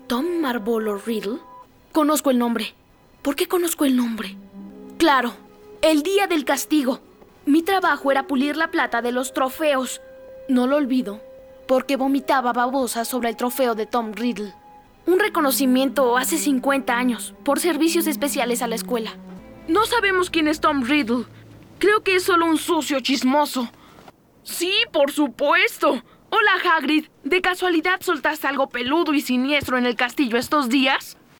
¿Tom Marvolo Riddle? Conozco el nombre. ¿Por qué conozco el nombre? Claro, el día del castigo. Mi trabajo era pulir la plata de los trofeos. No lo olvido, porque vomitaba babosa sobre el trofeo de Tom Riddle. Un reconocimiento hace 50 años, por servicios especiales a la escuela. No sabemos quién es Tom Riddle. Creo que es solo un sucio chismoso. Sí, por supuesto. Hola, Hagrid. ¿De casualidad soltaste algo peludo y siniestro en el castillo estos días?